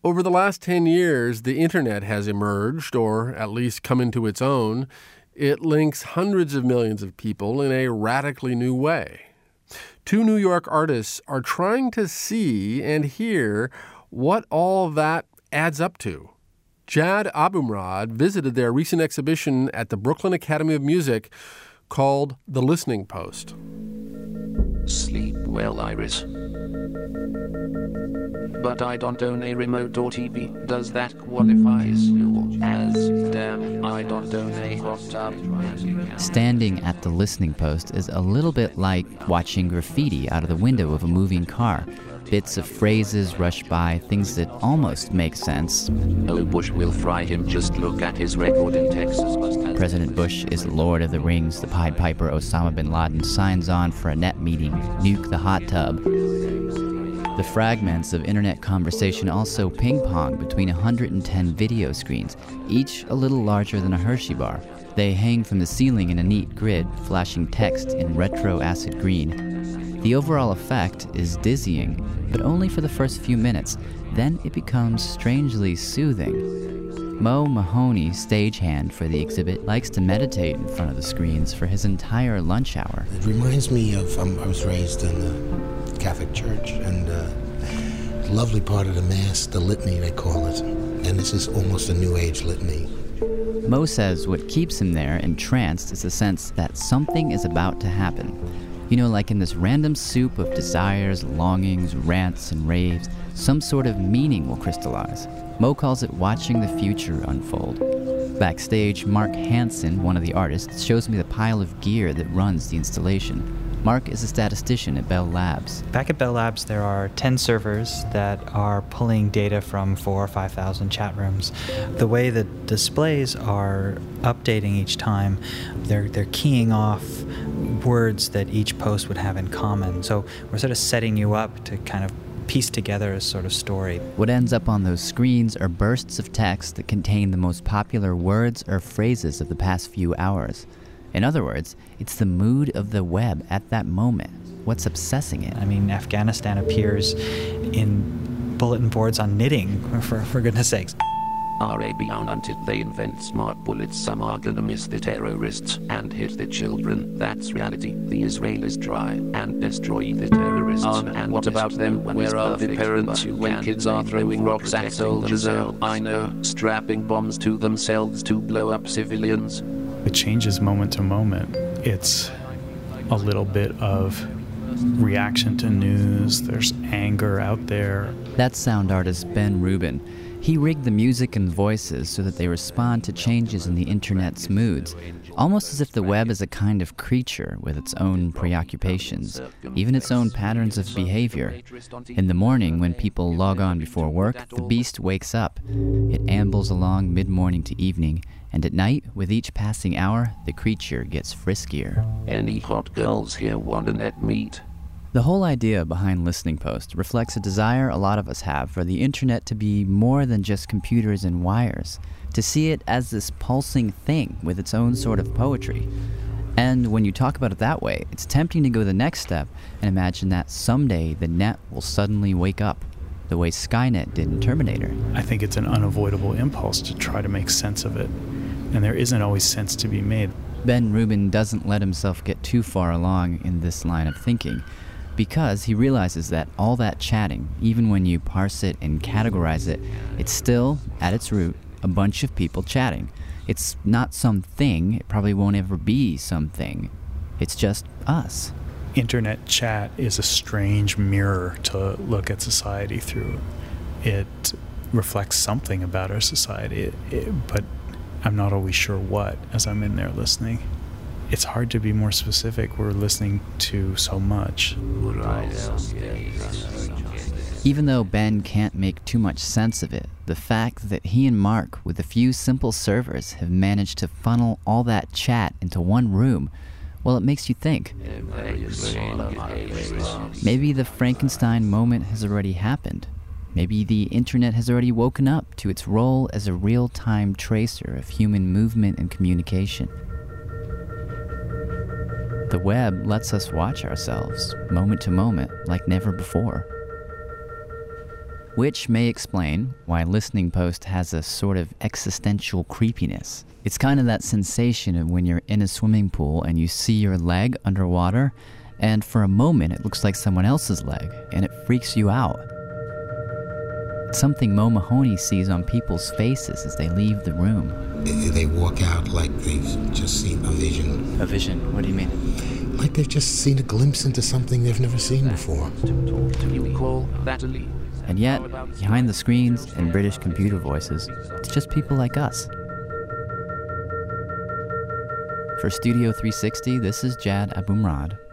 Over the last 10 years, the internet has emerged, or at least come into its own. It links hundreds of millions of people in a radically new way. Two New York artists are trying to see and hear what all that adds up to. Jad Abumrad visited their recent exhibition at the Brooklyn Academy of Music called The Listening Post. Sleep well, Iris. But I don't own a remote or TV. Does that qualify as damn? I don't own a hot tub. Standing at the listening post is a little bit like watching graffiti out of the window of a moving car. Bits of phrases rush by, things that almost make sense. Oh, Bush will fry him, just look at his record in Texas. President Bush is Lord of the Rings. The Pied Piper Osama bin Laden signs on for a net meeting. Nuke the hot tub. The fragments of internet conversation also ping-pong between 110 video screens, each a little larger than a Hershey bar. They hang from the ceiling in a neat grid, flashing text in retro acid green. The overall effect is dizzying, but only for the first few minutes. Then it becomes strangely soothing. Mo Mahoney, stagehand for the exhibit, likes to meditate in front of the screens for his entire lunch hour. It reminds me of, I was raised in the Catholic Church, and the lovely part of the Mass, the litany they call it, and this is almost a New Age litany. Mo says what keeps him there entranced is the sense that something is about to happen. You know, like in this random soup of desires, longings, rants, and raves, some sort of meaning will crystallize. Mo calls it watching the future unfold. Backstage, Mark Hansen, one of the artists, shows me the pile of gear that runs the installation. Mark is a statistician at Bell Labs. Back at Bell Labs, there are 10 servers that are pulling data from 4,000 or 5,000 chat rooms. The way the displays are updating each time, they're keying off words that each post would have in common. So we're sort of setting you up to kind of piece together a sort of story. What ends up on those screens are bursts of text that contain the most popular words or phrases of the past few hours. In other words, it's the mood of the web at that moment. What's obsessing it? I mean, Afghanistan appears in bulletin boards on knitting, for goodness sakes. Arabian until they invent smart bullets. Some are gonna miss the terrorists and hit the children. That's reality. The Israelis try and destroy the terrorists. And what about them? Where are the parents when kids are throwing rocks at soldiers? Oh, I know, strapping bombs to themselves to blow up civilians. It changes moment to moment. It's a little bit of reaction to news. There's anger out there. That's sound artist Ben Rubin. He rigged the music and voices so that they respond to changes in the internet's moods, almost as if the web is a kind of creature with its own preoccupations, even its own patterns of behavior. In the morning, when people log on before work, the beast wakes up. It ambles along mid-morning to evening, and at night, with each passing hour, the creature gets friskier. Any hot girls here want a net meet? The whole idea behind Listening Post reflects a desire a lot of us have for the internet to be more than just computers and wires, to see it as this pulsing thing with its own sort of poetry. And when you talk about it that way, it's tempting to go the next step and imagine that someday the net will suddenly wake up, the way Skynet did in Terminator. I think it's an unavoidable impulse to try to make sense of it, and there isn't always sense to be made. Ben Rubin doesn't let himself get too far along in this line of thinking, because he realizes that all that chatting, even when you parse it and categorize it, it's still, at its root, a bunch of people chatting. It's not something, it probably won't ever be something. It's just us. Internet chat is a strange mirror to look at society through. It reflects something about our society, but I'm not always sure what as I'm in there listening. It's hard to be more specific. We're listening to so much. Even though Ben can't make too much sense of it, the fact that he and Mark, with a few simple servers, have managed to funnel all that chat into one room, well, it makes you think. Maybe the Frankenstein moment has already happened. Maybe the internet has already woken up to its role as a real-time tracer of human movement and communication. The web lets us watch ourselves, moment to moment, like never before. which may explain why Listening Post has a sort of existential creepiness. It's kind of that sensation of when you're in a swimming pool and you see your leg underwater, and for a moment it looks like someone else's leg, and it freaks you out. It's something Mo Mahoney sees on people's faces as they leave the room. They walk out like they've just seen a vision. A vision? What do you mean? Like they've just seen a glimpse into something they've never seen before. You call that a leap? And yet, behind the screens and British computer voices, it's just people like us. For Studio 360, this is Jad Abumrad.